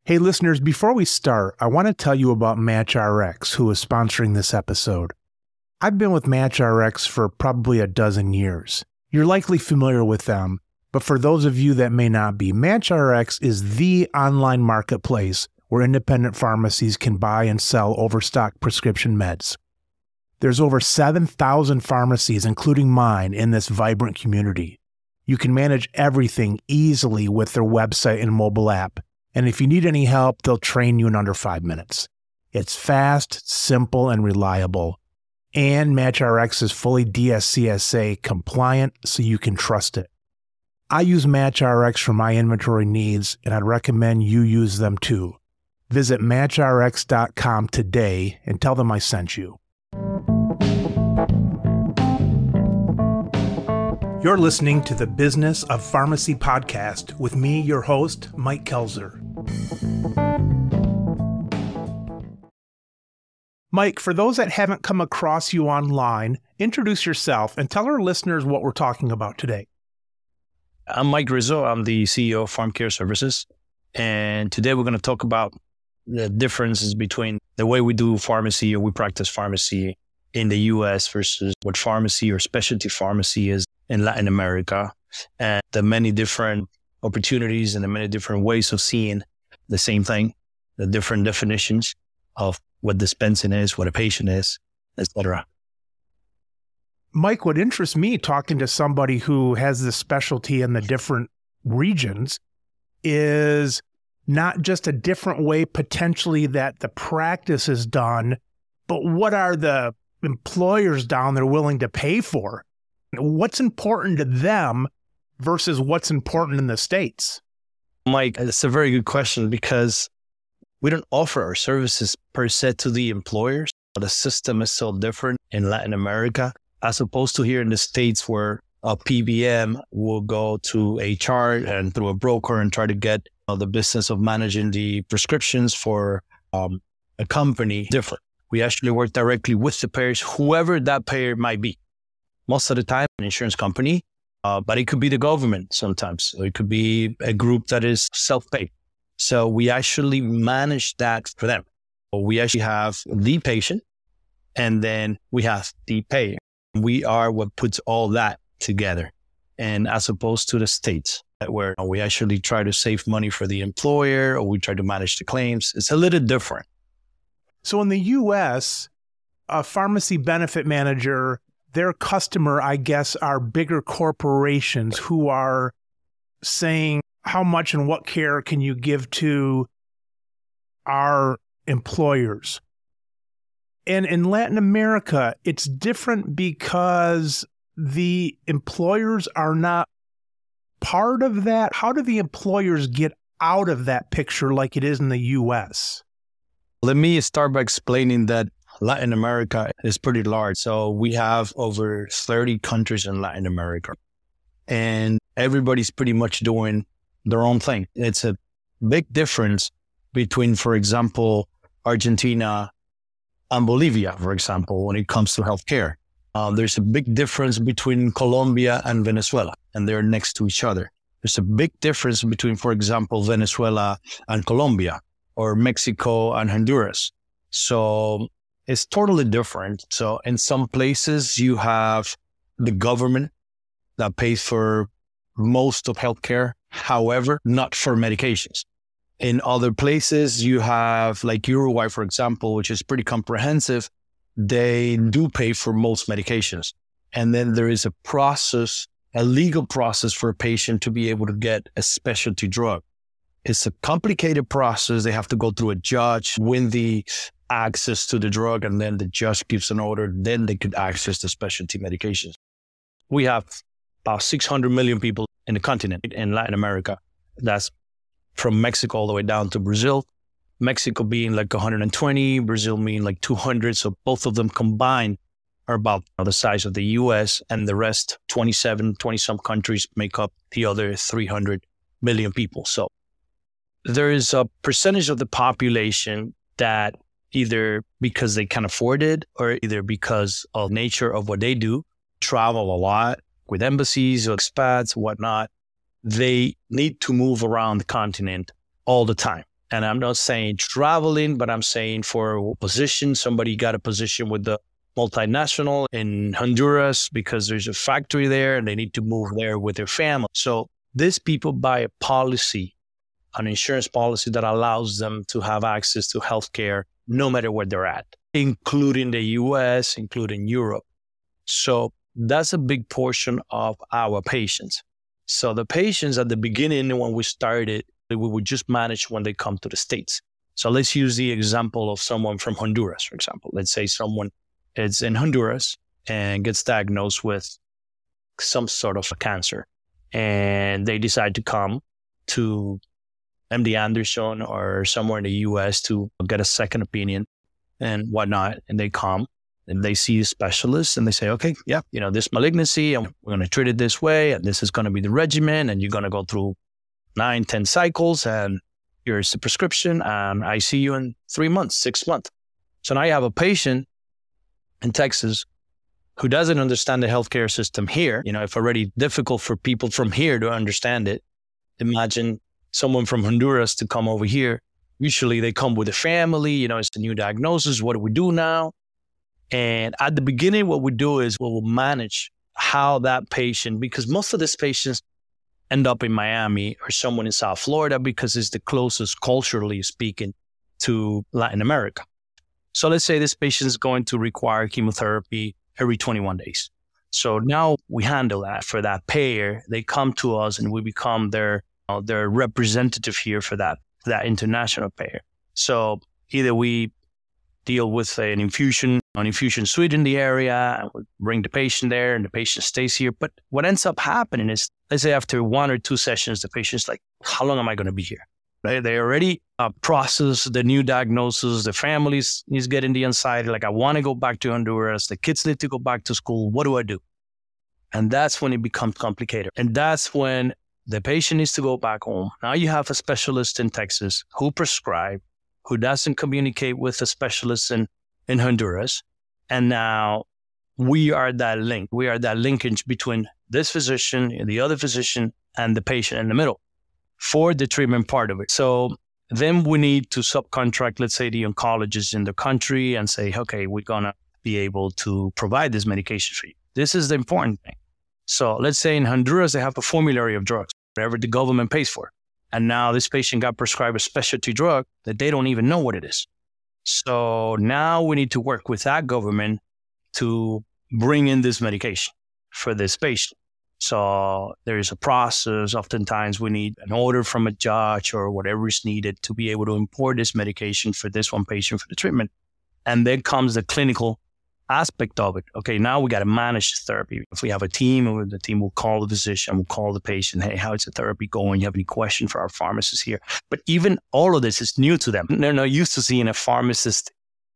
Hey listeners, before we start, I want to tell you about MatchRx, who is sponsoring this episode. I've been with MatchRx for probably a dozen years. You're likely familiar with them, but for those of you that may not be, MatchRx is the online marketplace where independent pharmacies can buy and sell overstock prescription meds. There's over 7,000 pharmacies, including mine, in this vibrant community. You can manage everything easily with their website and mobile app. And if you need any help, they'll train you in under 5 minutes. It's fast, simple, and reliable. And MatchRx is fully DSCSA compliant, so you can trust it. I use MatchRx for my inventory needs, and I'd recommend you use them too. Visit MatchRx.com today and tell them I sent you. You're listening to the Business of Pharmacy podcast with me, your host, Mike Kelzer. Mike, for those that haven't come across you online, introduce yourself and tell our listeners what we're talking about today. I'm Mike Rizzo. I'm the CEO of Pharm Care Services. And today we're going to talk about the differences between the way we do pharmacy or we practice pharmacy in the US versus what pharmacy or specialty pharmacy is in Latin America, and the many different opportunities and the many different ways of seeing the same thing, the different definitions of what dispensing is, what a patient is, etc. Mike, what interests me talking to somebody who has this specialty in the different regions is not just a different way potentially that the practice is done, but what are the employers down there willing to pay for? What's important to them versus what's important in the States? Mike, it's a very good question because we don't offer our services per se to the employers. The system is so different in Latin America as opposed to here in the States where a PBM will go to HR and through a broker and try to get the business of managing the prescriptions for a company different. We actually work directly with the payers, whoever that payer might be. Most of the time, an insurance company, but it could be the government sometimes. Or it could be a group that is self-paid. So we actually manage that for them. We actually have the patient, and then we have the payer. We are what puts all that together. And as opposed to the States, where we actually try to save money for the employer or we try to manage the claims, it's a little different. So in the U.S., a pharmacy benefit manager, their customer, I guess, are bigger corporations who are saying, how much and what care can you give to our employers? And in Latin America, it's different because the employers are not part of that. How do the employers get out of that picture like it is in the U.S.? Let me start by explaining that Latin America is pretty large. So we have over 30 countries in Latin America, and everybody's pretty much doing their own thing. It's a big difference between, for example, Argentina and Bolivia, for example, when it comes to healthcare. There's a big difference between Colombia and Venezuela, and they're next to each other. There's a big difference between, for example, Venezuela and Colombia, or Mexico and Honduras. So it's totally different. So in some places you have the government that pays for most of healthcare, however, not for medications. In other places you have like Uruguay, for example, which is pretty comprehensive. They do pay for most medications. And then there is a process, a legal process for a patient to be able to get a specialty drug. It's a complicated process. They have to go through a judge, win the access to the drug, and then the judge gives an order. Then they could access the specialty medications. We have about 600 million people in the continent in Latin America. That's from Mexico all the way down to Brazil. Mexico being like 120, Brazil being like 200. So both of them combined are about the size of the US, and the rest, 20-some countries make up the other 300 million people. So there is a percentage of the population that either because they can afford it or either because of nature of what they do, travel a lot with embassies or expats, whatnot. They need to move around the continent all the time. And I'm not saying traveling, but I'm saying for a position, somebody got a position with the multinational in Honduras because there's a factory there and they need to move there with their family. So these people buy a policy, an insurance policy that allows them to have access to healthcare no matter where they're at, including the US, including Europe. So that's a big portion of our patients. So the patients at the beginning, when we started, we would just manage when they come to the States. So let's use the example of someone from Honduras, for example. Let's say someone is in Honduras and gets diagnosed with some sort of a cancer, and they decide to come to MD Anderson or somewhere in the US to get a second opinion and whatnot. And they come and they see a specialist and they say, okay, yeah, this malignancy, and we're going to treat it this way. And this is going to be the regimen. And you're going to go through 9-10 cycles. And here's the prescription. And I see you in 3 months, 6 months. So now you have a patient in Texas who doesn't understand the healthcare system here. If already difficult for people from here to understand it, imagine someone from Honduras to come over here. Usually they come with a family, it's a new diagnosis. What do we do now? And at the beginning, what we do is we'll manage how that patient, because most of these patients end up in Miami or someone in South Florida because it's the closest culturally speaking to Latin America. So let's say this patient is going to require chemotherapy every 21 days. So now we handle that for that payer. They come to us and we become their representative here for that international payer. So either we deal with an infusion suite in the area, and we bring the patient there and the patient stays here. But what ends up happening is, let's say after 1 or 2 sessions, the patient's like, how long am I going to be here? Right? They already process the new diagnosis. The families is getting the anxiety, like, I want to go back to Honduras. The kids need to go back to school. What do I do? And that's when it becomes complicated. And that's when the patient needs to go back home. Now you have a specialist in Texas who prescribed, who doesn't communicate with a specialist in Honduras. And now we are that link. We are that linkage between this physician and the other physician and the patient in the middle for the treatment part of it. So then we need to subcontract, let's say, the oncologist in the country and say, okay, we're going to be able to provide this medication for you. This is the important thing. So let's say in Honduras, they have a formulary of drugs, whatever the government pays for. And now this patient got prescribed a specialty drug that they don't even know what it is. So now we need to work with that government to bring in this medication for this patient. So there is a process. Oftentimes we need an order from a judge or whatever is needed to be able to import this medication for this one patient for the treatment. And then comes the clinical aspect of it. Okay, now we got to manage the therapy. If we have a team, the team will call the physician, will call the patient. Hey, how is the therapy going? You have any question for our pharmacist here? But even all of this is new to them. They're not used to seeing a pharmacist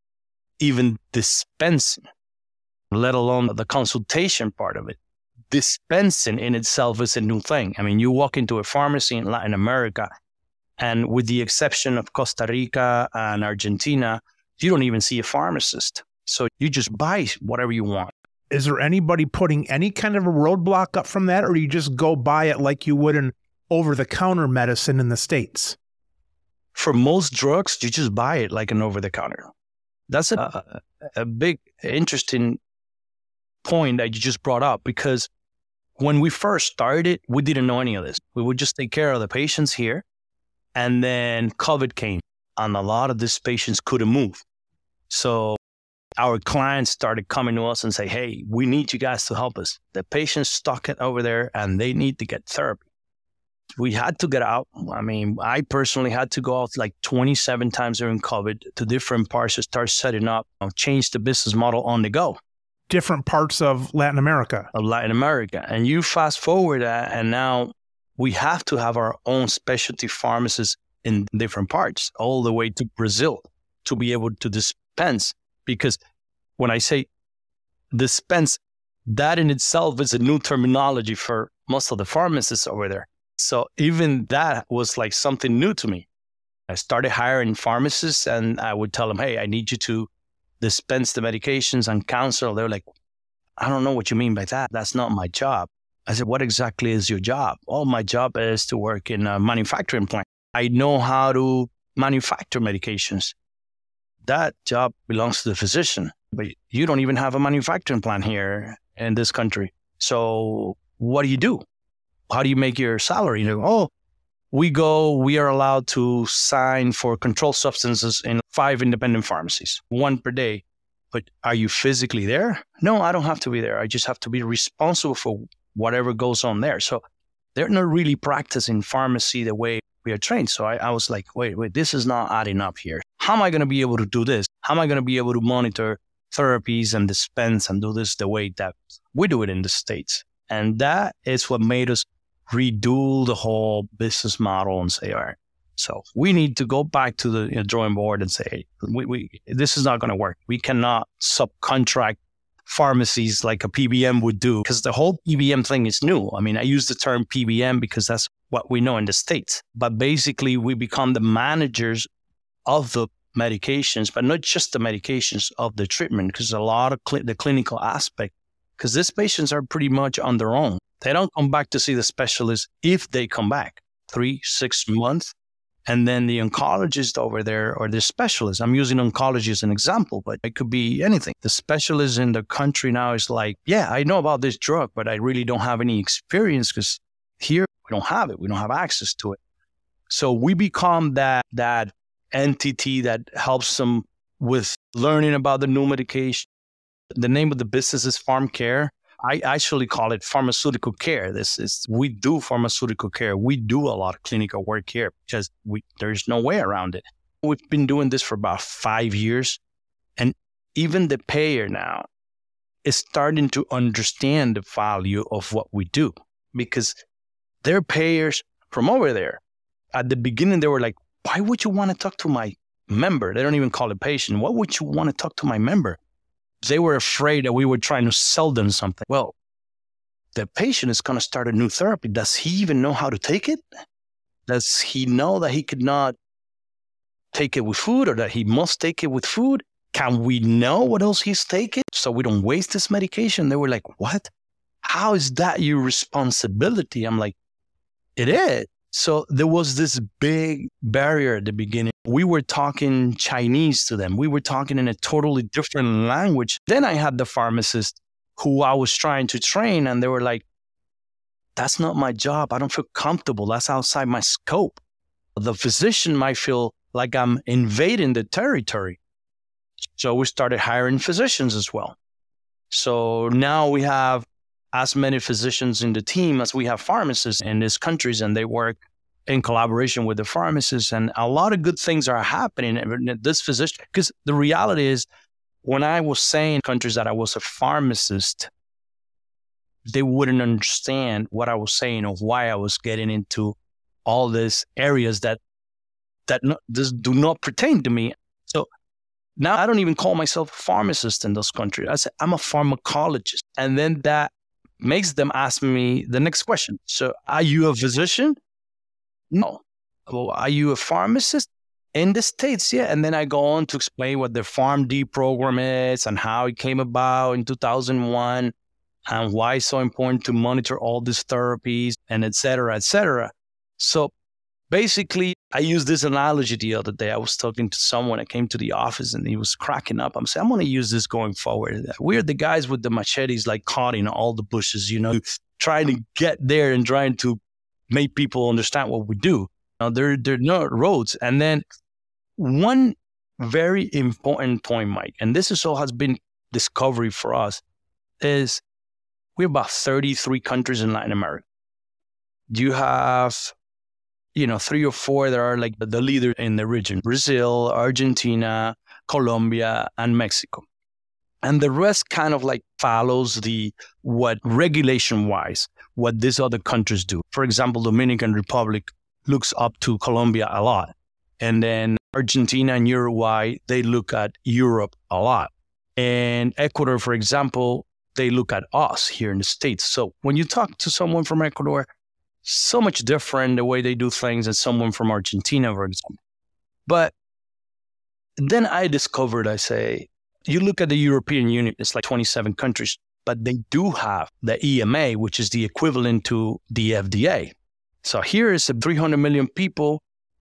even dispensing, let alone the consultation part of it. Dispensing in itself is a new thing. I mean, you walk into a pharmacy in Latin America, and with the exception of Costa Rica and Argentina, you don't even see a pharmacist. So you just buy whatever you want. Is there anybody putting any kind of a roadblock up from that, or do you just go buy it like you would in over-the-counter medicine in the States? For most drugs, you just buy it like an over-the-counter. That's a big, interesting point that you just brought up, because when we first started, we didn't know any of this. We would just take care of the patients here. And then COVID came, and a lot of these patients couldn't move. So our clients started coming to us and say, hey, we need you guys to help us. The patient's stuck over there and they need to get therapy. We had to get out. I mean, I personally had to go out like 27 times during COVID to different parts to start setting up, change the business model on the go. Different parts of Latin America. And you fast forward that, and now we have to have our own specialty pharmacists in different parts, all the way to Brazil, to be able to dispense. Because when I say dispense, that in itself is a new terminology for most of the pharmacists over there. So even that was like something new to me. I started hiring pharmacists, and I would tell them, hey, I need you to dispense the medications and counsel. They're like, I don't know what you mean by that. That's not my job. I said, what exactly is your job? Oh, my job is to work in a manufacturing plant. I know how to manufacture medications. That job belongs to the physician, but you don't even have a manufacturing plant here in this country. So what do you do? How do you make your salary? You know, we are allowed to sign for controlled substances in 5 independent pharmacies, 1 per day. But are you physically there? No, I don't have to be there. I just have to be responsible for whatever goes on there. So they're not really practicing pharmacy the way we are trained. So I was like, wait, this is not adding up here. How am I going to be able to do this? How am I going to be able to monitor therapies and dispense and do this the way that we do it in the States? And that is what made us redo the whole business model and say, all right, so we need to go back to the drawing board and say, hey, this is not going to work. We cannot subcontract pharmacies like a PBM would do, because the whole PBM thing is new. I mean, I use the term PBM because that's what we know in the States. But basically, we become the managers of the medications, but not just the medications, of the treatment, because a lot of the clinical aspect, because these patients are pretty much on their own. They don't come back to see the specialist if they come back 3-6 months. And then the oncologist over there, or the specialist, I'm using oncology as an example, but it could be anything. The specialist in the country now is like, yeah, I know about this drug, but I really don't have any experience because here we don't have it. We don't have access to it. So we become that entity that helps them with learning about the new medication. The name of the business is Pharm Care. I actually call it pharmaceutical care. We do pharmaceutical care. We do a lot of clinical work here because there's no way around it. We've been doing this for about 5 years. And even the payer now is starting to understand the value of what we do, because their payers from over there, at the beginning, they were like, why would you want to talk to my member? They don't even call it patient. Why would you want to talk to my member? They were afraid that we were trying to sell them something. Well, the patient is going to start a new therapy. Does he even know how to take it? Does he know that he could not take it with food, or that he must take it with food? Can we know what else he's taking so we don't waste this medication? They were like, what? How is that your responsibility? I'm like, it is. So there was this big barrier at the beginning. We were talking Chinese to them. We were talking in a totally different language. Then I had the pharmacist who I was trying to train, and they were like, that's not my job. I don't feel comfortable. That's outside my scope. The physician might feel like I'm invading the territory. So we started hiring physicians as well. So now we have as many physicians in the team as we have pharmacists in these countries, and they work in collaboration with the pharmacists. And a lot of good things are happening. This physician, because the reality is, when I was saying in countries that I was a pharmacist, they wouldn't understand what I was saying or why I was getting into all these areas that do not pertain to me. So now I don't even call myself a pharmacist in those countries. I say I'm a pharmacologist. And then that makes them ask me the next question. So are you a physician? No. Well, are you a pharmacist? In the States, yeah. And then I go on to explain what the PharmD program is and how it came about in 2001 and why it's so important to monitor all these therapies and et cetera, et cetera. So basically, I used this analogy the other day. I was talking to someone that came to the office and he was cracking up. I'm saying, I'm going to use this going forward. We're the guys with the machetes, like cutting all the bushes, trying to get there and trying to make people understand what we do. Now, there are no roads. And then one very important point, Mike, and this is all has been discovery for us, is we're about 33 countries in Latin America. You have 3 or 4 that are like the leader in the region: Brazil, Argentina, Colombia, and Mexico. And the rest kind of like follows what regulation-wise, what these other countries do. For example, Dominican Republic looks up to Colombia a lot. And then Argentina and Uruguay, they look at Europe a lot. And Ecuador, for example, they look at us here in the States. So when you talk to someone from Ecuador, so much different the way they do things than someone from Argentina, for example. But then I discovered, you look at the European Union, it's like 27 countries, but they do have the EMA, which is the equivalent to the FDA. So here is 300 million people,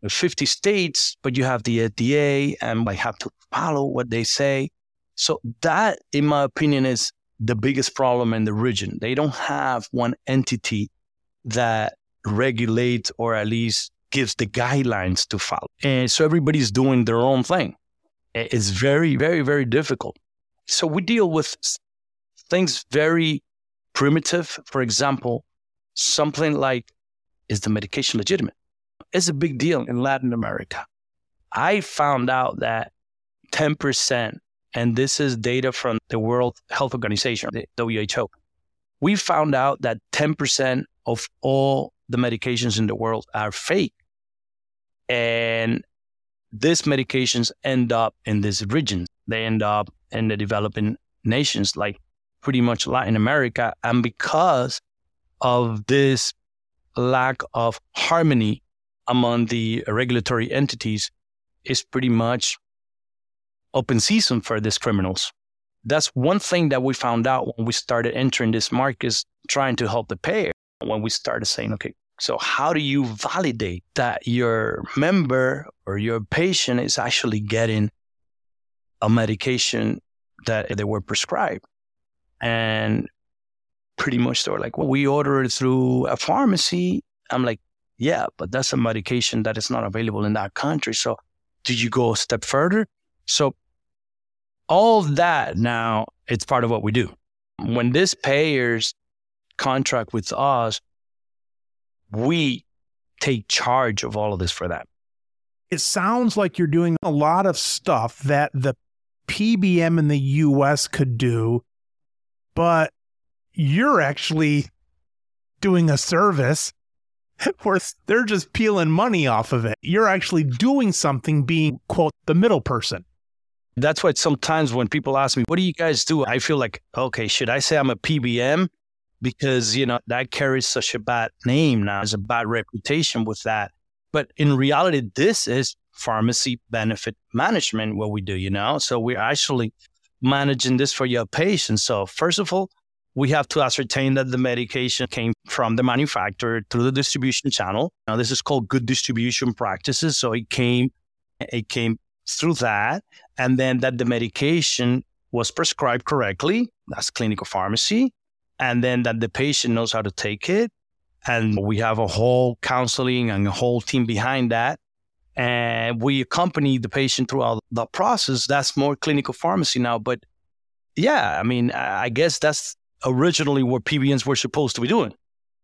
50 states, but you have the FDA and I have to follow what they say. So that, in my opinion, is the biggest problem in the region. They don't have one entity that regulates or at least gives the guidelines to follow. And so everybody's doing their own thing. It's very, very, very difficult. So we deal with things very primitive. For example, something like, is the medication legitimate? It's a big deal in Latin America. I found out that 10%, and this is data from the World Health Organization, the WHO, we found out that 10% of all the medications in the world are fake. And these medications end up in these regions. They end up in the developing nations, like pretty much Latin America. And because of this lack of harmony among the regulatory entities, is pretty much open season for these criminals. That's one thing that we found out when we started entering this market, trying to help the payer. When we started saying, okay, so how do you validate that your member or your patient is actually getting a medication that they were prescribed? And pretty much they were like, well, we order it through a pharmacy. I'm like, yeah, but that's a medication that is not available in that country. So did you go a step further? So all that now, it's part of what we do. When these payers contract with us, we take charge of all of this for that. It sounds like you're doing a lot of stuff that the PBM in the US could do, but you're actually doing a service where they're just peeling money off of it. You're actually doing something, being, quote, the middle person. That's why sometimes when people ask me, what do you guys do? I feel like, okay, should I say I'm a PBM? Because, that carries such a bad name now. There's a bad reputation with that. But in reality, this is pharmacy benefit management, what we do, So we're actually managing this for your patients. So first of all, we have to ascertain that the medication came from the manufacturer through the distribution channel. Now, this is called good distribution practices. So it came through that. And then that the medication was prescribed correctly. That's clinical pharmacy. And then that the patient knows how to take it. And we have a whole counseling and a whole team behind that. And we accompany the patient throughout the process. That's more clinical pharmacy now. But yeah, I guess that's originally what PBMs were supposed to be doing.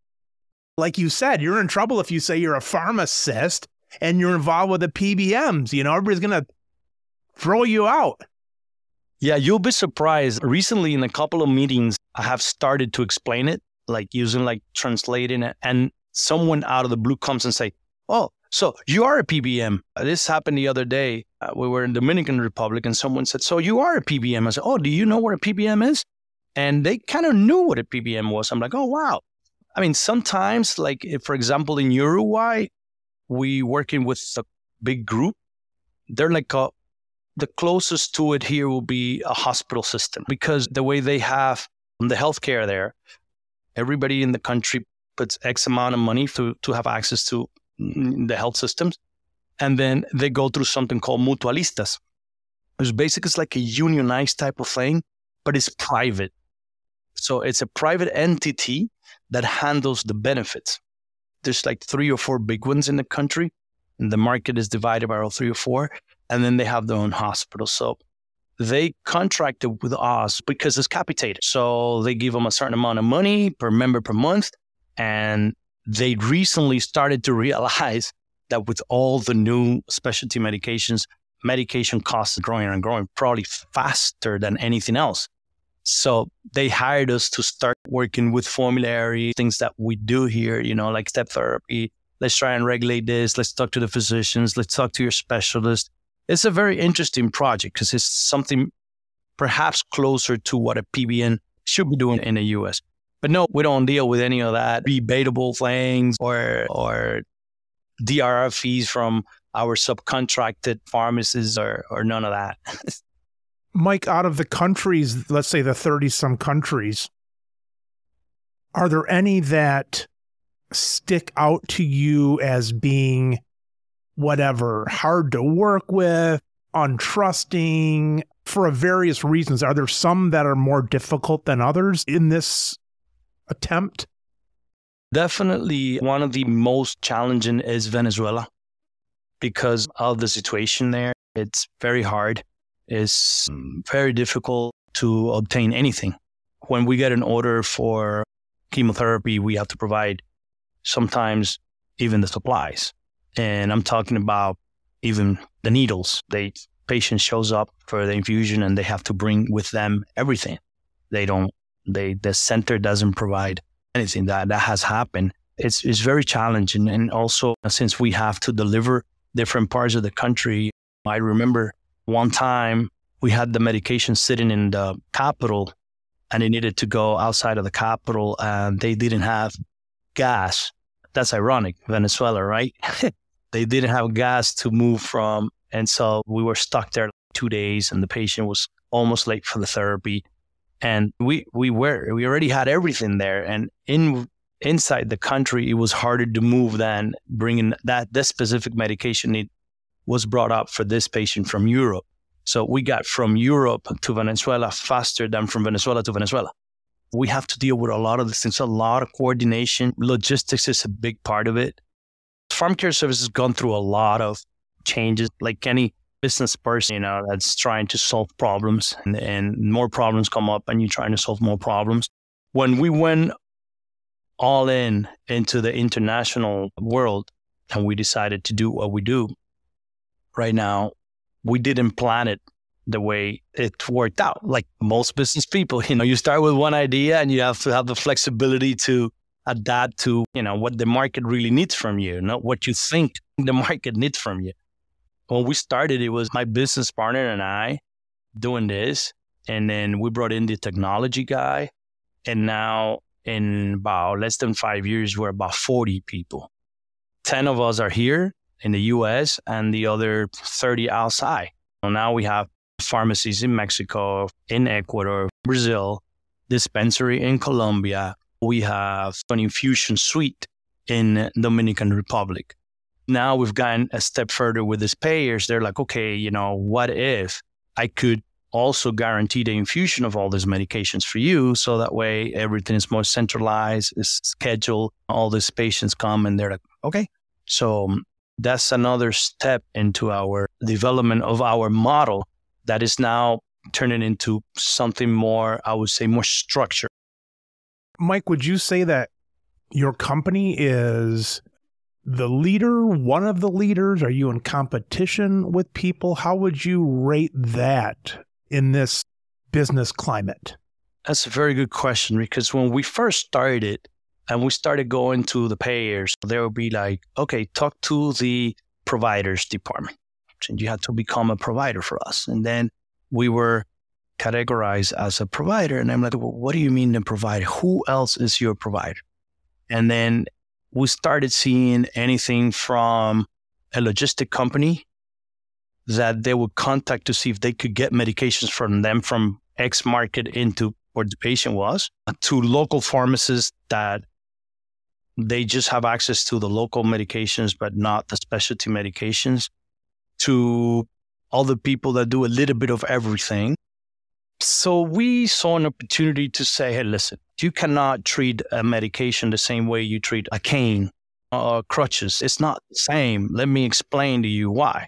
Like you said, you're in trouble if you say you're a pharmacist and you're involved with the PBMs. Everybody's going to throw you out. Yeah, you'll be surprised. Recently, in a couple of meetings, I have started to explain it, like using translating it. And someone out of the blue comes and say, oh, so you are a PBM. This happened the other day. We were in Dominican Republic and someone said, so you are a PBM. I said, oh, do you know what a PBM is? And they kind of knew what a PBM was. I'm like, oh, wow. Sometimes, if, for example, in Uruguay, we working with a big group. They're the closest to it here will be a hospital system, because the way they have the healthcare there, everybody in the country puts X amount of money to have access to the health systems. And then they go through something called mutualistas. It's basically it's like a unionized type of thing, but it's private. So it's a private entity that handles the benefits. There's 3 or 4 big ones in the country, and the market is divided by all 3 or 4. And then they have their own hospital. So they contracted with us because it's capitated. So they give them a certain amount of money per member per month. And they recently started to realize that with all the new specialty medications, medication costs are growing and growing, probably faster than anything else. So they hired us to start working with formulary, things that we do here, like step therapy. Let's try and regulate this. Let's talk to the physicians. Let's talk to your specialist. It's a very interesting project because it's something perhaps closer to what a PBM should be doing in the US. But no, we don't deal with any of that debatable things or DRR fees from our subcontracted pharmacists or none of that. Mike, out of the countries, let's say the 30-some countries, are there any that stick out to you as being whatever, hard to work with, untrusting for various reasons. Are there some that are more difficult than others in this attempt? Definitely one of the most challenging is Venezuela because of the situation there. It's very hard. It's very difficult to obtain anything. When we get an order for chemotherapy, we have to provide sometimes even the supplies. And I'm talking about even the needles. The patient shows up for the infusion and they have to bring with them everything. The center doesn't provide anything. That has happened. It's very challenging. And also, since we have to deliver different parts of the country, I remember one time we had the medication sitting in the capital and it needed to go outside of the capital and they didn't have gas. That's ironic, Venezuela, right? They didn't have gas to move from. And so we were stuck there 2 days and the patient was almost late for the therapy. And we already had everything there. And inside the country, it was harder to move than bringing this specific medication was brought up for this patient from Europe. So we got from Europe to Venezuela faster than from Venezuela to Venezuela. We have to deal with a lot of these things, a lot of coordination. Logistics is a big part of it. Farm Care Services has gone through a lot of changes, like any business person, that's trying to solve problems and more problems come up and you're trying to solve more problems. When we went all into the international world and we decided to do what we do right now, we didn't plan it the way it worked out. Like most business people, you start with one idea and you have to have the flexibility to adapt to, what the market really needs from you, not what you think the market needs from you. When we started, it was my business partner and I doing this. And then we brought in the technology guy. And now in about less than 5 years, we're about 40 people. 10 of us are here in the US and the other 30 outside. So now we have pharmacies in Mexico, in Ecuador, Brazil, dispensary in Colombia. We have an infusion suite in Dominican Republic. Now we've gone a step further with these payers. They're like, okay, what if I could also guarantee the infusion of all these medications for you? So that way everything is more centralized, is scheduled. All these patients come and they're like, okay. So that's another step into our development of our model that is now turning into something more, I would say, more structured. Mike, would you say that your company is the leader, one of the leaders? Are you in competition with people? How would you rate that in this business climate? That's a very good question, because when we first started and we started going to the payers, they would be like, okay, talk to the providers department. And you had to become a provider for us. And then we were categorized as a provider. And I'm like, well, what do you mean a provider? Who else is your provider? And then we started seeing anything from a logistic company that they would contact to see if they could get medications from them from X market into where the patient was, to local pharmacists that they just have access to the local medications, but not the specialty medications, to all the people that do a little bit of everything. So we saw an opportunity to say, hey, listen, you cannot treat a medication the same way you treat a cane or crutches. It's not the same. Let me explain to you why.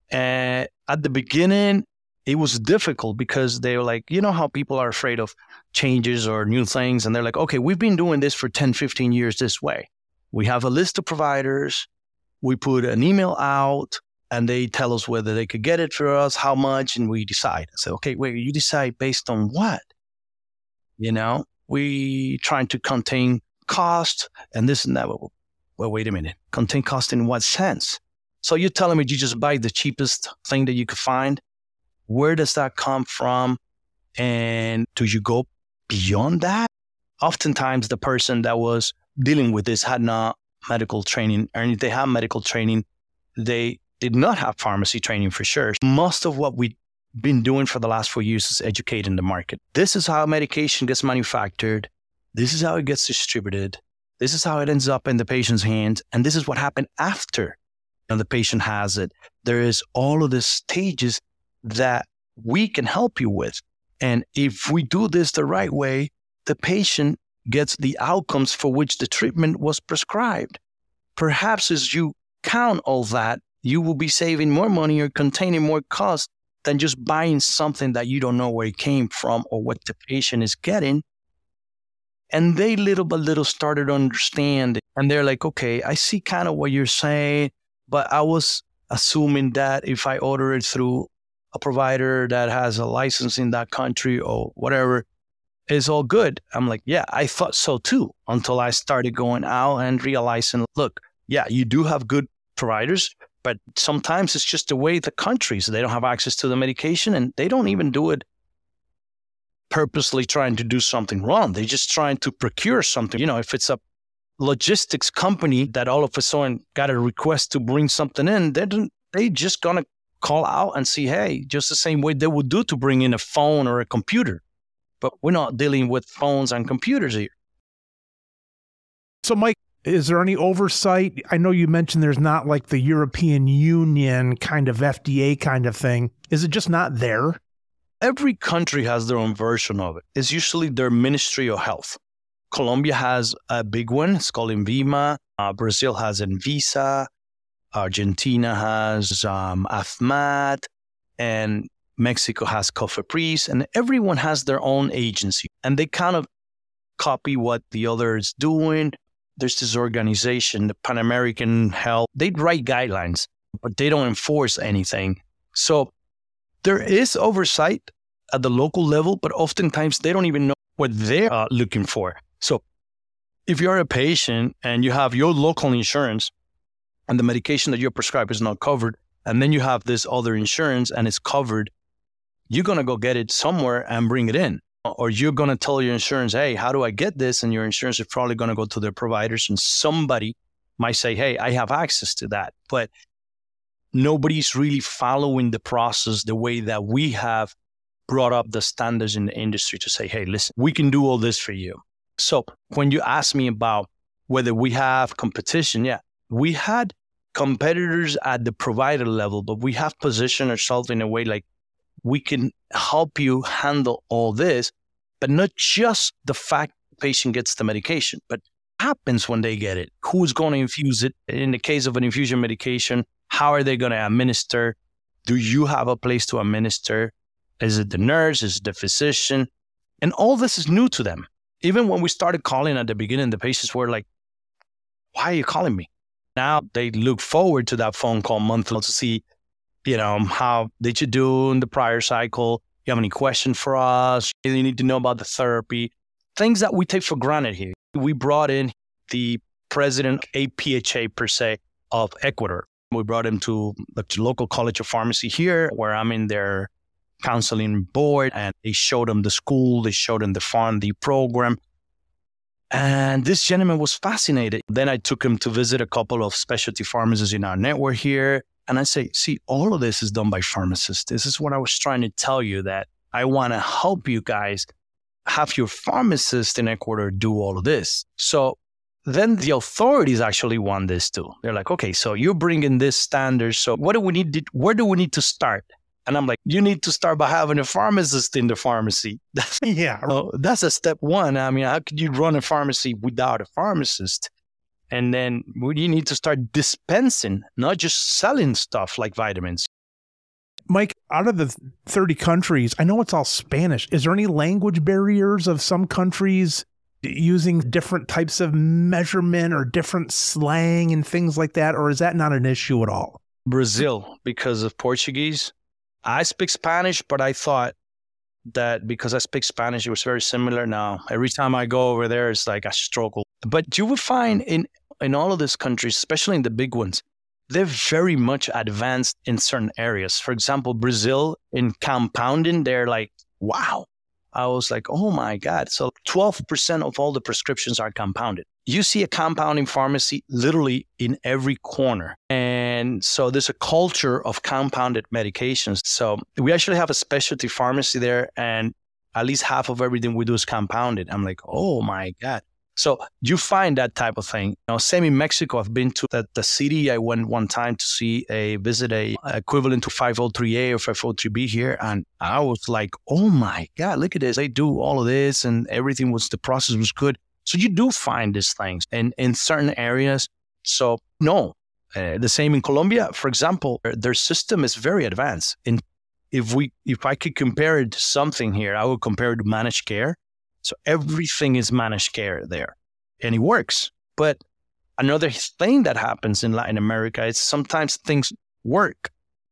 At the beginning, it was difficult because they were like, how people are afraid of changes or new things. And they're like, okay, we've been doing this for 10, 15 years this way. We have a list of providers. We put an email out and they tell us whether they could get it for us, how much, and we decide. I said, okay, wait, you decide based on what? We trying to contain cost and this and that. Well, wait a minute. Contain cost in what sense? So you're telling me you just buy the cheapest thing that you could find? Where does that come from? And do you go beyond that? Oftentimes, the person that was dealing with this had not medical training, or if they have medical training, they did not have pharmacy training for sure. Most of what we've been doing for the last 4 years is educating the market. This is how medication gets manufactured. This is how it gets distributed. This is how it ends up in the patient's hands. And this is what happened after and the patient has it. There is all of the stages that we can help you with. And if we do this the right way, the patient gets the outcomes for which the treatment was prescribed. Perhaps as you count all that, you will be saving more money or containing more cost than just buying something that you don't know where it came from or what the patient is getting. And they little by little started to understand. And they're like, okay, I see kind of what you're saying, but I was assuming that if I order it through a provider that has a license in that country or whatever, it's all good. I'm like, yeah, I thought so too, until I started going out and realizing, look, yeah, you do have good providers, but sometimes it's just the way the countries, they don't have access to the medication and they don't even do it purposely trying to do something wrong. They're just trying to procure something. If it's a logistics company that all of a sudden got a request to bring something in, they just gonna call out and see, hey, just the same way they would do to bring in a phone or a computer. But we're not dealing with phones and computers here. So, Mike, is there any oversight? I know you mentioned there's not like the European Union kind of FDA kind of thing. Is it just not there? Every country has their own version of it. It's usually their Ministry of Health. Colombia has a big one. It's called INVIMA. Brazil has Anvisa. Argentina has AFMAT. And Mexico has COFEPRIS. And everyone has their own agency. And they kind of copy what the other is doing. There's this organization, the Pan American Health. They write guidelines, but they don't enforce anything. So there is oversight at the local level, but oftentimes they don't even know what they're looking for. So if you're a patient and you have your local insurance and the medication that you're prescribed is not covered, and then you have this other insurance and it's covered, you're going to go get it somewhere and bring it in. Or you're going to tell your insurance, hey, how do I get this? And your insurance is probably going to go to their providers and somebody might say, hey, I have access to that. But nobody's really following the process the way that we have brought up the standards in the industry to say, hey, listen, we can do all this for you. So when you ask me about whether we have competition, yeah, we had competitors at the provider level, but we have positioned ourselves in a way like we can help you handle all this, but not just the fact the patient gets the medication, but what happens when they get it? Who's going to infuse it? In the case of an infusion medication, how are they going to administer? Do you have a place to administer? Is it the nurse? Is it the physician? And all this is new to them. Even when we started calling at the beginning, the patients were like, why are you calling me? Now they look forward to that phone call monthly to see, how did you do in the prior cycle? You have any questions for us? You need to know about the therapy. Things that we take for granted here. We brought in the president, APHA per se, of Ecuador. We brought him to the local college of pharmacy here, where I'm in their counseling board, and they showed him the school, they showed him the PharmD program. And this gentleman was fascinated. Then I took him to visit a couple of specialty pharmacies in our network here. And I say, see, all of this is done by pharmacists. This is what I was trying to tell you, that I want to help you guys have your pharmacist in Ecuador do all of this. So then the authorities actually want this too. They're like, okay, so you're bringing this standard. So where do we need to start? And I'm like, you need to start by having a pharmacist in the pharmacy. Yeah. That's a step one. I mean, how could you run a pharmacy without a pharmacist? And then you need to start dispensing, not just selling stuff like vitamins. Mike, out of the 30 countries, I know it's all Spanish. Is there any language barriers of some countries using different types of measurement or different slang and things like that? Or is that not an issue at all? Brazil, because of Portuguese. I speak Spanish, but I thought that because I speak Spanish, it was very similar. Now, every time I go over there, it's like I struggle. But you will find in all of these countries, especially in the big ones, they're very much advanced in certain areas. For example, Brazil, in compounding, they're like, wow. I was like, oh my God. So 12% of all the prescriptions are compounded. You see a compounding pharmacy literally in every corner. And so there's a culture of compounded medications. So we actually have a specialty pharmacy there, and at least half of everything we do is compounded. I'm like, oh my God. So you find that type of thing. Same in Mexico. I've been to the city. I went one time to visit a equivalent to 503A or 503B here. And I was like, oh my God, look at this. They do all of this and the process was good. So you do find these things in certain areas. So no, the same in Colombia, for example, their system is very advanced. And if I could compare it to something here, I would compare it to managed care. So everything is managed care there, and it works. But another thing that happens in Latin America is sometimes things work,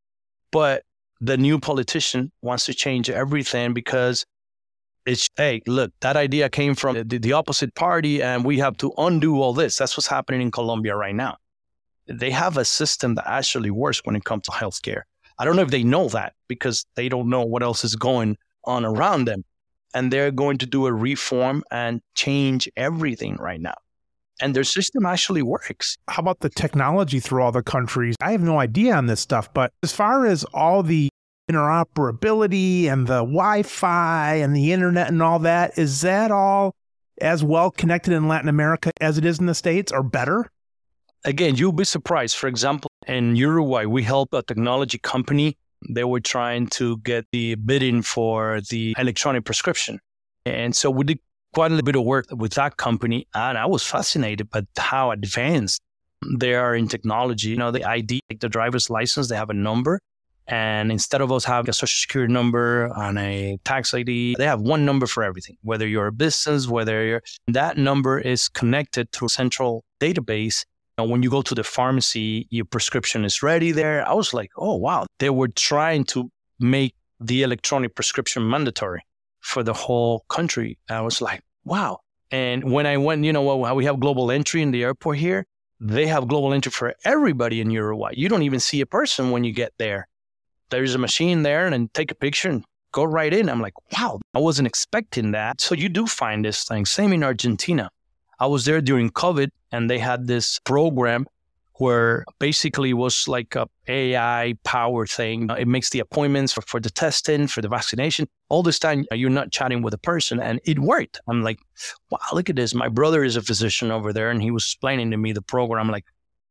but the new politician wants to change everything because it's, hey, look, that idea came from the opposite party, and we have to undo all this. That's what's happening in Colombia right now. They have a system that actually works when it comes to healthcare. I don't know if they know that because they don't know what else is going on around them. And they're going to do a reform and change everything right now. And their system actually works. How about the technology through all the countries? I have no idea on this stuff, but as far as all the interoperability and the Wi-Fi and the internet and all that, is that all as well connected in Latin America as it is in the States or better? Again, you'll be surprised. For example, in Uruguay, we helped a technology company. They were trying to get the bidding for the electronic prescription. And so we did quite a bit of work with that company. And I was fascinated by how advanced they are in technology. The ID, like the driver's license, they have a number. And instead of us having a social security number and a tax ID, they have one number for everything, whether you're a business, that number is connected to a central database. When you go to the pharmacy, your prescription is ready there. I was like, oh, wow. They were trying to make the electronic prescription mandatory for the whole country. I was like, wow. And when I went, how we have global entry in the airport here, they have global entry for everybody in Uruguay. You don't even see a person when you get there. There's a machine there and then take a picture and go right in. I'm like, wow, I wasn't expecting that. So you do find this thing. Same in Argentina. I was there during COVID and they had this program where basically it was like a AI power thing. It makes the appointments for the testing, for the vaccination. All this time, you're not chatting with a person and it worked. I'm like, wow, look at this. My brother is a physician over there and he was explaining to me the program. I'm like,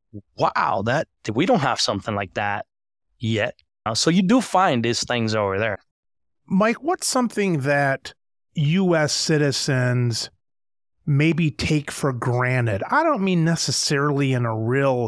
wow, we don't have something like that yet. So you do find these things over there. Mike, what's something that U.S. citizens maybe take for granted? I don't mean necessarily in a real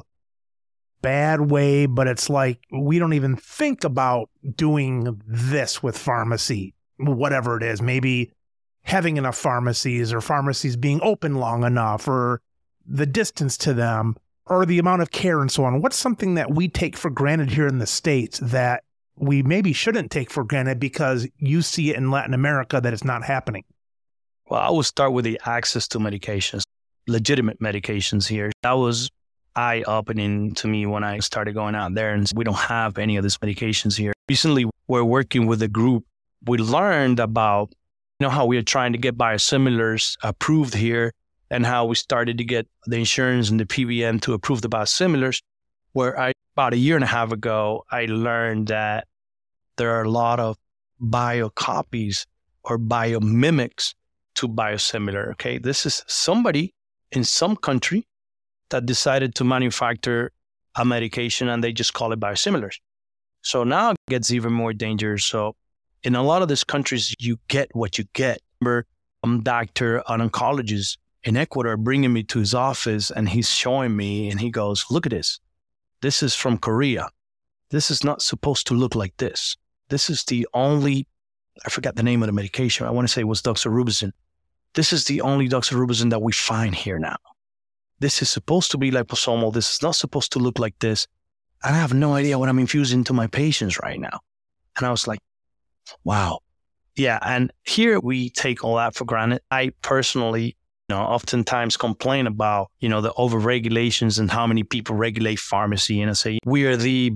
bad way, but it's like we don't even think about doing this with pharmacy, whatever it is. Maybe having enough pharmacies or pharmacies being open long enough or the distance to them or the amount of care and so on. What's something that we take for granted here in the States that we maybe shouldn't take for granted because you see it in Latin America that it's not happening? Well, I will start with the access to medications, legitimate medications here. That was eye-opening to me when I started going out there, and we don't have any of these medications here. Recently, we're working with a group. We learned about, how we are trying to get biosimilars approved here and how we started to get the insurance and the PBM to approve the biosimilars, where about a year and a half ago, I learned that there are a lot of biocopies or biomimics to biosimilar. Okay, this is somebody in some country that decided to manufacture a medication and they just call it biosimilars. So now it gets even more dangerous. So in a lot of these countries, you get what you get. Remember, an oncologist in Ecuador bringing me to his office and he's showing me and he goes, look at this. This is from Korea. This is not supposed to look like this. This is the only, I forgot the name of the medication. I want to say it was doxorubicin. This is the only doxorubicin that we find here now. This is supposed to be liposomal. This is not supposed to look like this. I have no idea what I'm infusing to my patients right now. And I was like, wow. Yeah. And here we take all that for granted. I personally, oftentimes complain about, the over-regulations and how many people regulate pharmacy. And I say, we are the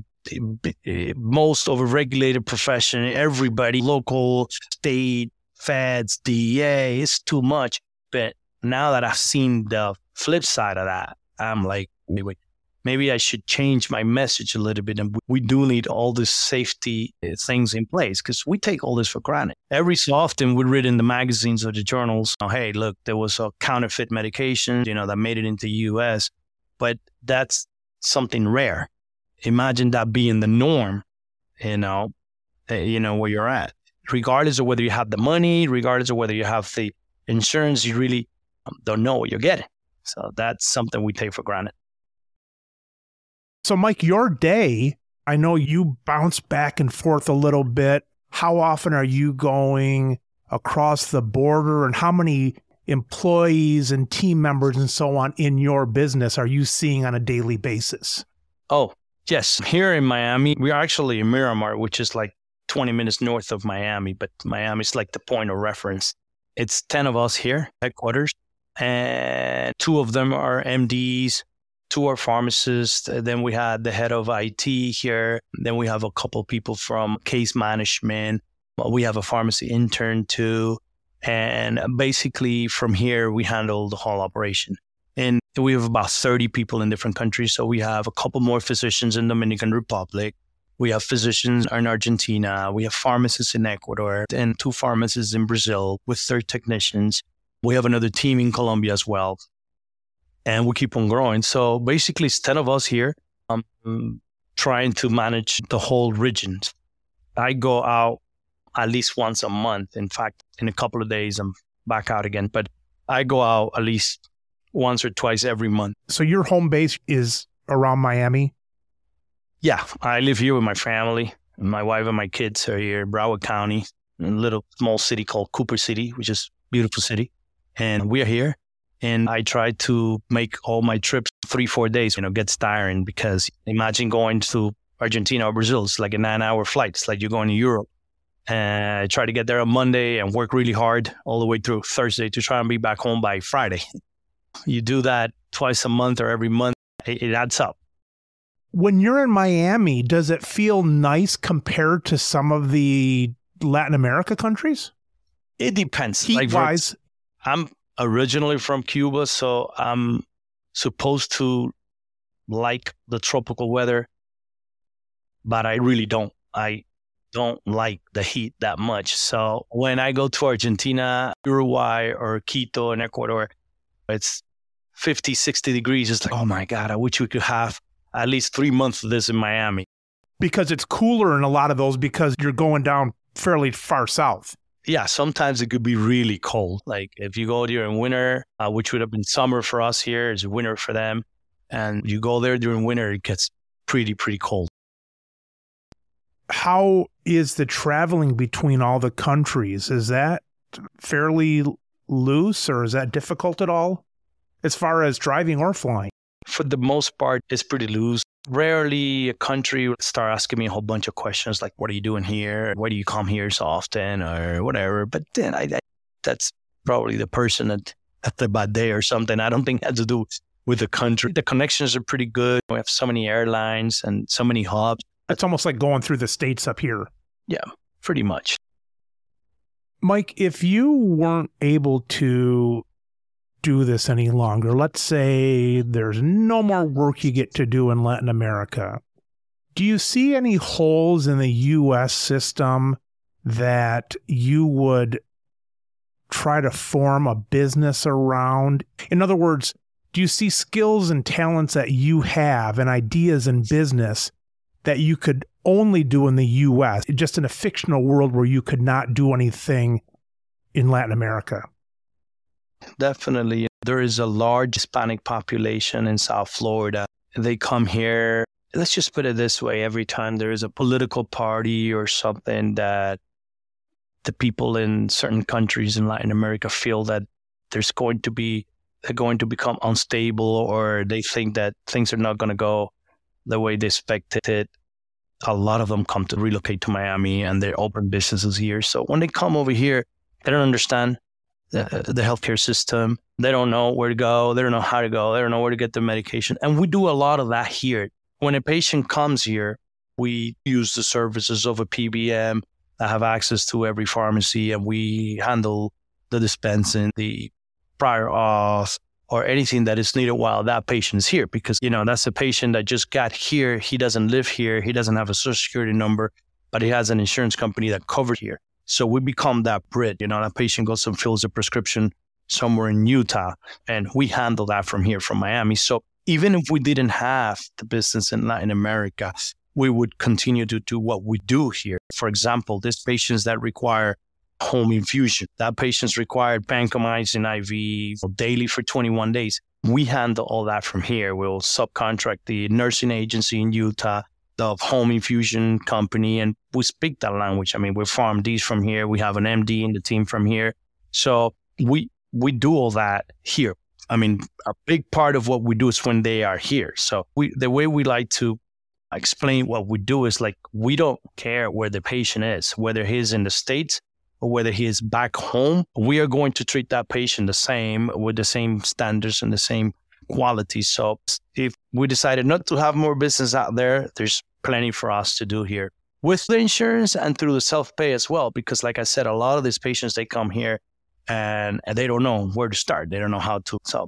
most over-regulated profession. Everybody, local, state, feds, DEA, it's too much. But now that I've seen the flip side of that, I'm like, wait. maybe I should change my message a little bit. And we do need all these safety things in place because we take all this for granted. Every so often we read in the magazines or the journals, oh, hey, look, there was a counterfeit medication, that made it into the US, but that's something rare. Imagine that being the norm, where you're at. Regardless of whether you have the money, regardless of whether you have the insurance, you really don't know what you're getting. So that's something we take for granted. So, Mike, your day, I know you bounce back and forth a little bit. How often are you going across the border, and how many employees and team members and so on in your business are you seeing on a daily basis? Oh, yes. Here in Miami, we are actually in Miramar, which is like 20 minutes north of Miami, but Miami is like the point of reference. It's 10 of us here, headquarters, and 2 of them are MDs, 2 are pharmacists. Then we had the head of IT here. Then we have a couple people from case management. We have a pharmacy intern too. And basically from here, we handle the whole operation. And we have about 30 people in different countries. So we have a couple more physicians in Dominican Republic. We have physicians in Argentina. We have pharmacists in Ecuador and 2 pharmacists in Brazil with 3 technicians. We have another team in Colombia as well. And we keep on growing. So basically, it's 10 of us here trying to manage the whole region. I go out at least once a month. In fact, in a couple of days, I'm back out again. But I go out at least once or twice every month. So your home base is around Miami? Yeah, I live here with my family. My wife and my kids are here in Broward County, in a little small city called Cooper City, which is a beautiful city. And we are here. And I try to make all my trips 3-4 days. Gets tiring because imagine going to Argentina or Brazil. It's like a 9-hour flight. It's like you're going to Europe. And I try to get there on Monday and work really hard all the way through Thursday to try and be back home by Friday. You do that twice a month or every month, it adds up. When you're in Miami, does it feel nice compared to some of the Latin America countries? It depends. Heat-wise? I'm originally from Cuba, so I'm supposed to like the tropical weather, but I really don't. I don't like the heat that much. So when I go to Argentina, Uruguay, or Quito in Ecuador, it's 50, 60 degrees. It's like, oh my God, I wish we could have at least 3 months of this in Miami. Because it's cooler in a lot of those because you're going down fairly far south. Yeah, sometimes it could be really cold. Like if you go during winter, which would have been summer for us here, it's winter for them. And you go there during winter, it gets pretty cold. How is the traveling between all the countries? Is that fairly loose, or is that difficult at all as far as driving or flying? For the most part, it's pretty loose. Rarely a country would start asking me a whole bunch of questions like, what are you doing here? Why do you come here so often or whatever? But then that's probably the person that had a bad day or something. I don't think it has to do with the country. The connections are pretty good. We have so many airlines and so many hubs. It's almost like going through the States up here. Yeah, pretty much. Mike, if you weren't able to do this any longer, let's say there's no more work you get to do in Latin America, do you see any holes in the U.S. system that you would try to form a business around? In other words, do you see skills and talents that you have and ideas in business that you could only do in the U.S., just in a fictional world where you could not do anything in Latin America? Definitely. There is a large Hispanic population in South Florida. They come here, let's just put it this way, every time there is a political party or something that the people in certain countries in Latin America feel that they're going to become unstable, or they think that things are not going to go the way they expected it. A lot of them come to relocate to Miami and they open businesses here. So when they come over here, they don't understand the healthcare system. They don't know where to go. They don't know how to go. They don't know where to get the medication. And we do a lot of that here. When a patient comes here, we use the services of a PBM that have access to every pharmacy, and we handle the dispensing, the prior auth, or anything that is needed while that patient is here. Because, that's a patient that just got here. He doesn't live here. He doesn't have a social security number, but he has an insurance company that covers here. So we become that bridge. That patient goes and fills a prescription somewhere in Utah, and we handle that from here, from Miami. So even if we didn't have the business in Latin America, we would continue to do what we do here. For example, these patients that require home infusion, that patients required vancomycin IV daily for 21 days. We handle all that from here. We'll subcontract the nursing agency in Utah, the home infusion company, and we speak that language. I mean, we're PharmDs from here. We have an MD in the team from here. So we do all that here. I mean, a big part of what we do is when they are here. So the way we like to explain what we do is like, we don't care where the patient is, whether he's in the States or whether he is back home. We are going to treat that patient the same, with the same standards and the same quality. So if we decided not to have more business out there, there's plenty for us to do here with the insurance and through the self-pay as well. Because like I said, a lot of these patients, they come here and they don't know where to start. They don't know how to solve.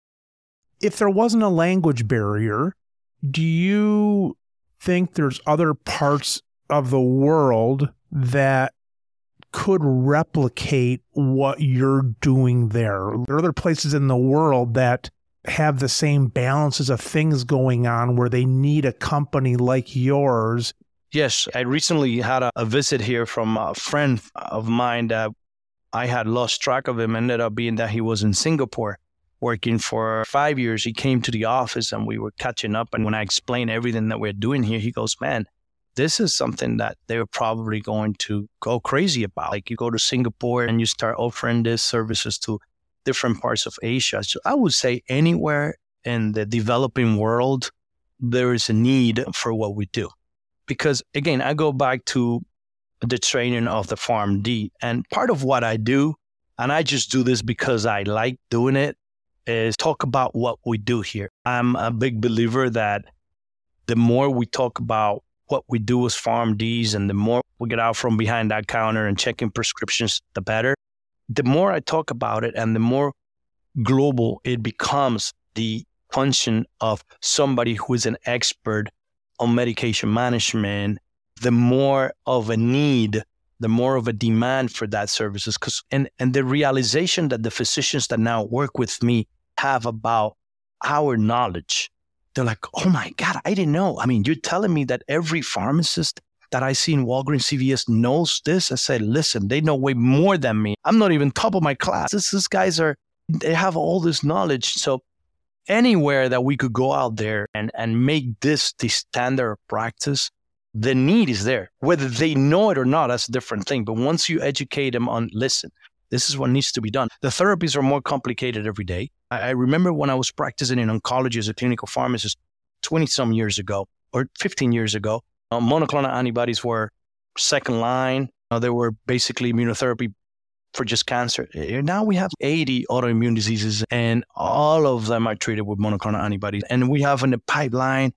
If there wasn't a language barrier, do you think there's other parts of the world that could replicate what you're doing there? There are other places in the world that have the same balances of things going on where they need a company like yours. Yes, I recently had a visit here from a friend of mine that I had lost track of him. Ended up being that he was in Singapore working for 5 years. He came to the office and we were catching up. And when I explained everything that we're doing here, he goes, man, this is something that they're probably going to go crazy about. Like, you go to Singapore and you start offering these services to different parts of Asia. So I would say anywhere in the developing world, there is a need for what we do. Because again, I go back to the training of the PharmD, and part of what I do, and I just do this because I like doing it, is talk about what we do here. I'm a big believer that the more we talk about what we do as PharmDs and the more we get out from behind that counter and checking prescriptions, the better. The more I talk about it and the more global it becomes, the function of somebody who is an expert on medication management, the more of a need, the more of a demand for that services. And the realization that the physicians that now work with me have about our knowledge, they're like, oh my God, I didn't know. I mean, you're telling me that every pharmacist that I see in Walgreens, CVS knows this? I said, listen, they know way more than me. I'm not even top of my class. These guys they have all this knowledge. So anywhere that we could go out there and make this the standard of practice, the need is there. Whether they know it or not, that's a different thing. But once you educate them on, listen, this is what needs to be done. The therapies are more complicated every day. I remember when I was practicing in oncology as a clinical pharmacist 20-some years ago, or 15 years ago, monoclonal antibodies were second line. They were basically immunotherapy for just cancer. Now we have 80 autoimmune diseases, and all of them are treated with monoclonal antibodies. And we have in the pipeline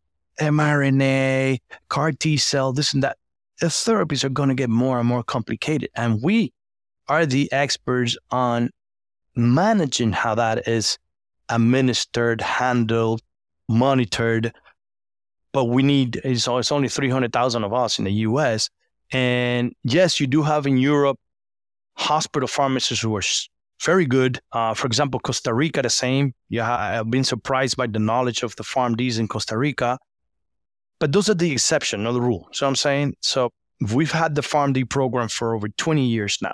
mRNA, CAR T cell, this and that. The therapies are going to get more and more complicated. And we are the experts on managing how that is administered, handled, monitored. But we need, it's only 300,000 of us in the US. And yes, you do have in Europe hospital pharmacists who are very good. For example, Costa Rica, the same. Yeah, I've been surprised by the knowledge of the PharmDs in Costa Rica. But those are the exception, not the rule. So I'm saying, so we've had the PharmD program for over 20 years now,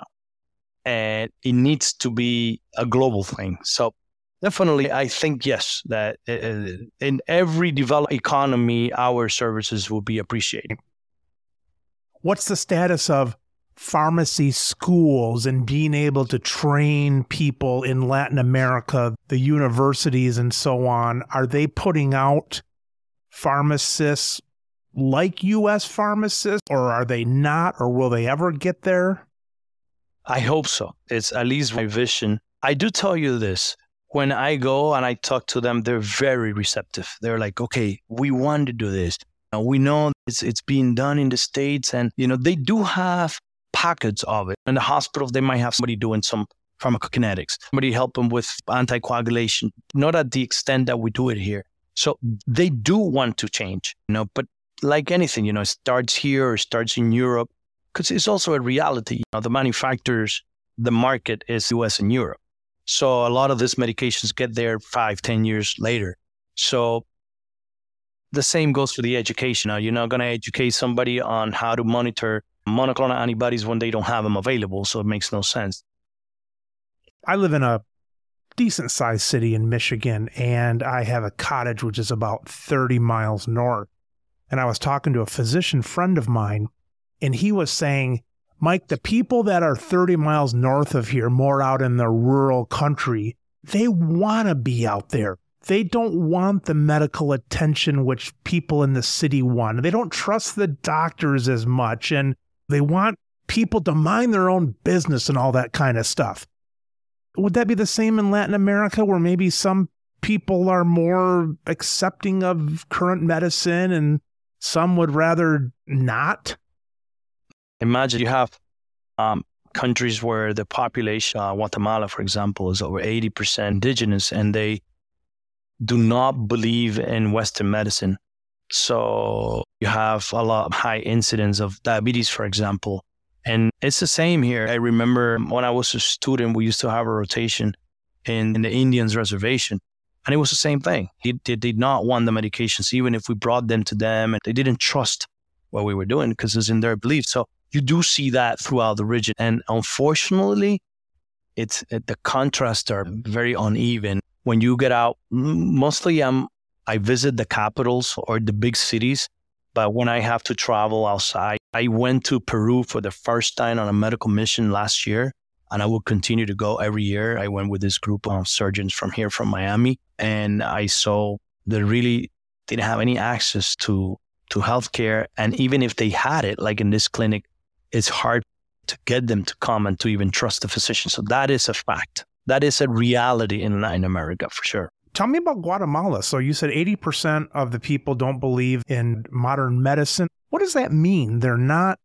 and it needs to be a global thing. So definitely, I think, yes, that in every developed economy, our services will be appreciated. What's the status of pharmacy schools and being able to train people in Latin America, the universities and so on? Are they putting out pharmacists like U.S. pharmacists, or are they not, or will they ever get there? I hope so. It's at least my vision. I do tell you this. When I go and I talk to them, they're very receptive. They're like, okay, we want to do this. And we know it's being done in the States, and they do have pockets of it. In the hospitals, they might have somebody doing some pharmacokinetics. Somebody help them with anticoagulation, not at the extent that we do it here. So they do want to change, but like anything, it starts here or starts in Europe, because it's also a reality. The manufacturers, the market is US and Europe. So a lot of these medications get there 5-10 years later. So the same goes for the education. Now, you're not going to educate somebody on how to monitor monoclonal antibodies when they don't have them available. So it makes no sense. I live in a decent sized city in Michigan, and I have a cottage which is about 30 miles north. And I was talking to a physician friend of mine, and he was saying, Mike, the people that are 30 miles north of here, more out in the rural country, they want to be out there. They don't want the medical attention which people in the city want. They don't trust the doctors as much, and they want people to mind their own business and all that kind of stuff. Would that be the same in Latin America, where maybe some people are more accepting of current medicine and some would rather not? Imagine you have countries where the population, Guatemala, for example, is over 80% indigenous, and they do not believe in Western medicine. So you have a lot of high incidence of diabetes, for example. And it's the same here. I remember when I was a student, we used to have a rotation in the Indians reservation. And it was the same thing. They did not want the medications, even if we brought them to them. And they didn't trust what we were doing because it's in their belief. So you do see that throughout the region. And unfortunately, the contrasts are very uneven. When you get out, mostly I visit the capitals or the big cities. But when I have to travel outside, I went to Peru for the first time on a medical mission last year, and I will continue to go every year. I went with this group of surgeons from Miami, and I saw they really didn't have any access to healthcare. And even if they had it, like in this clinic, it's hard to get them to come and to even trust the physician. So that is a fact. That is a reality in Latin America for sure. Tell me about Guatemala. So you said 80% of the people don't believe in modern medicine. What does that mean? They're not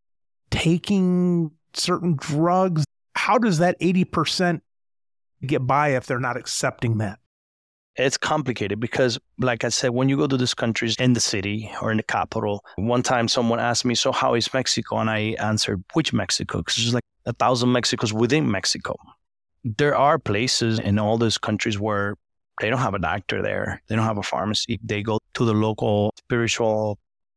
taking certain drugs. How does that 80% get by if they're not accepting that? It's complicated because, like I said, when you go to these countries in the city or in the capital, one time someone asked me, so how is Mexico? And I answered, which Mexico? Because there's like 1,000 Mexicos within Mexico. There are places in all those countries where they don't have a doctor there. They don't have a pharmacy. They go to the local spiritual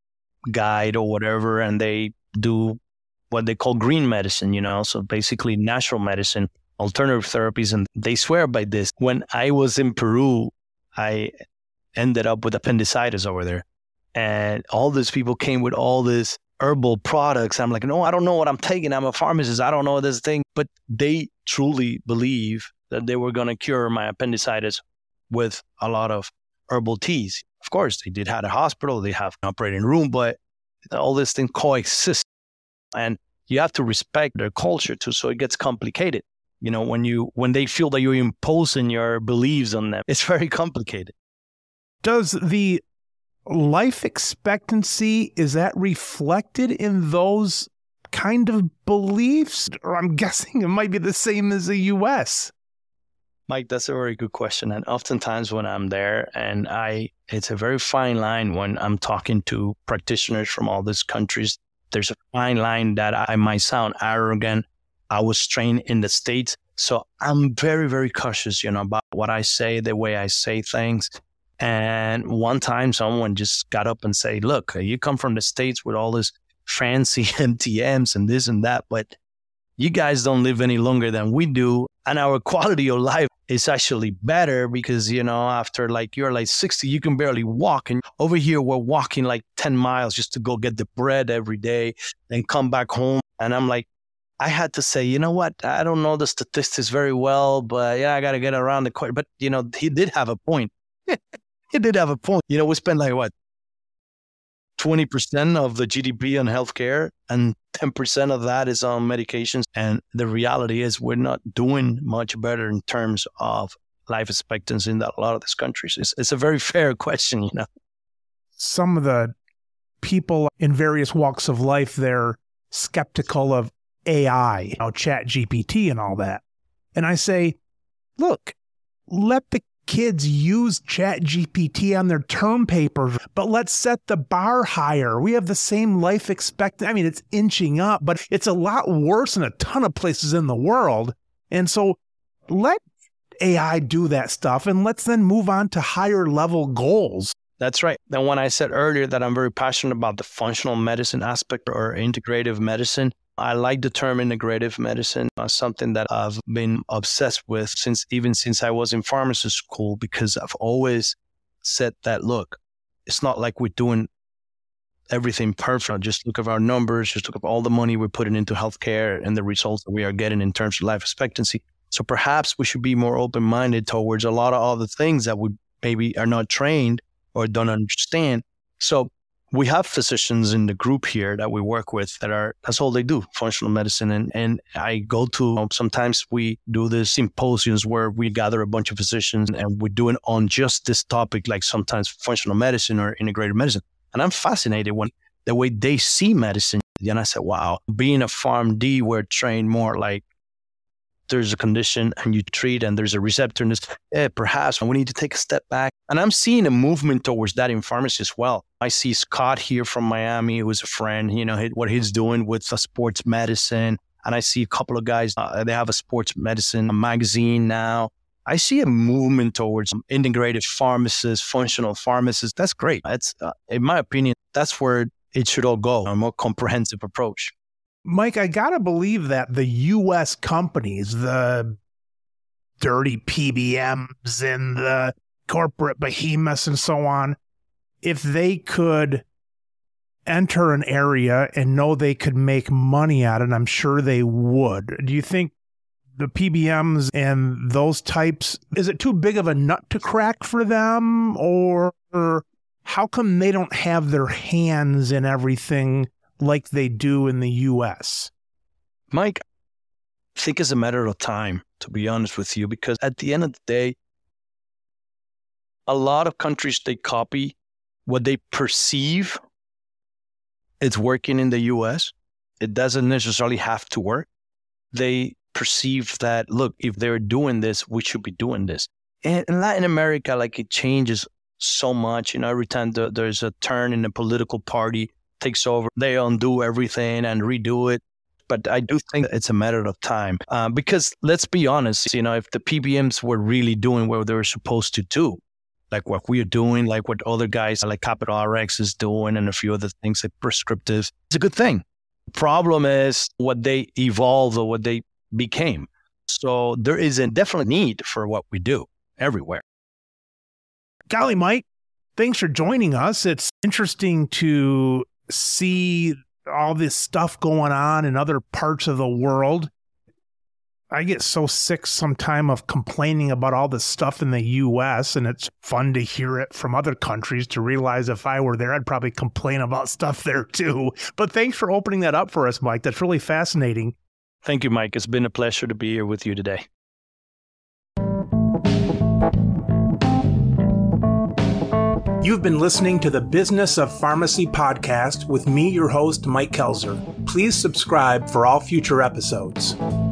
guide or whatever, and they do what they call green medicine, so basically natural medicine, alternative therapies, and they swear by this. When I was in Peru, I ended up with appendicitis over there, and all these people came with all these herbal products. I'm like, no, I don't know what I'm taking. I'm a pharmacist. I don't know this thing. But they truly believe that they were going to cure my appendicitis with a lot of herbal teas. Of course, they did have a hospital, they have an operating room, but all these things coexist. And you have to respect their culture too, so it gets complicated. When they feel that you're imposing your beliefs on them, it's very complicated. Does the life expectancy, is that reflected in those kind of beliefs? Or I'm guessing it might be the same as the U.S. Mike, that's a very good question. And oftentimes when I'm there, and it's a very fine line when I'm talking to practitioners from all these countries. There's a fine line that I might sound arrogant. I was trained in the States. So I'm very, very cautious, about what I say, the way I say things. And one time someone just got up and said, look, you come from the States with all this fancy MTMs and this and that, but you guys don't live any longer than we do. And our quality of life is actually better because, after you're like 60, you can barely walk. And over here, we're walking like 10 miles just to go get the bread every day and come back home. And I'm like, I had to say, you know what? I don't know the statistics very well, but yeah, I got to get around the court. But, he did have a point. He did have a point. We spend 20% of the GDP on healthcare, and 10% of that is on medications. And the reality is we're not doing much better in terms of life expectancy in a lot of these countries. It's a very fair question, Some of the people in various walks of life, they're skeptical of AI, ChatGPT and all that. And I say, look, let the kids use ChatGPT on their term papers, but let's set the bar higher. We have the same life expectancy. I mean, it's inching up, but it's a lot worse in a ton of places in the world. And so let AI do that stuff, and let's then move on to higher level goals. That's right. And when I said earlier that I'm very passionate about the functional medicine aspect or integrative medicine, I like the term integrative medicine, something that I've been obsessed with since I was in pharmacy school, because I've always said that, look, it's not like we're doing everything perfect. Just look at our numbers, just look at all the money we're putting into healthcare and the results that we are getting in terms of life expectancy. So perhaps we should be more open-minded towards a lot of other things that we maybe are not trained or don't understand. So we have physicians in the group here that we work with that's all they do, functional medicine. And I go to, sometimes we do the symposiums where we gather a bunch of physicians and we're doing on just this topic, like sometimes functional medicine or integrated medicine. And I'm fascinated when the way they see medicine. And I said, wow, being a PharmD, we're trained more like there's a condition and you treat and there's a receptor in this. Perhaps we need to take a step back. And I'm seeing a movement towards that in pharmacy as well. I see Scott here from Miami, who's a friend, what he's doing with sports medicine. And I see a couple of guys, they have a sports medicine magazine now. I see a movement towards integrative pharmacists, functional pharmacists. That's great. That's, in my opinion, that's where it should all go, a more comprehensive approach. Mike, I got to believe that the U.S. companies, the dirty PBMs and the corporate behemoths and so on, if they could enter an area and know they could make money at it, I'm sure they would. Do you think the PBMs and those types, is it too big of a nut to crack for them? Or how come they don't have their hands in everything like they do in the U.S.? Mike, I think it's a matter of time, to be honest with you, because at the end of the day, a lot of countries, they copy what they perceive it's working in the U.S. It doesn't necessarily have to work. They perceive that, look, if they're doing this, we should be doing this. And in Latin America, like, it changes so much. Every time there's a turn in the political party takes over, they undo everything and redo it. But I do think it's a matter of time because let's be honest, if the PBMs were really doing what they were supposed to do, like what we're doing, like what other guys like Capital RX is doing and a few other things like prescriptive, it's a good thing. Problem is what they evolved or what they became. So there is a definite need for what we do everywhere. Golly, Mike, thanks for joining us. It's interesting to see all this stuff going on in other parts of the world. I get so sick sometime of complaining about all this stuff in the U.S., and it's fun to hear it from other countries to realize if I were there, I'd probably complain about stuff there too. But thanks for opening that up for us, Mike. That's really fascinating. Thank you, Mike. It's been a pleasure to be here with you today. You've been listening to the Business of Pharmacy podcast with me, your host, Mike Kelzer. Please subscribe for all future episodes.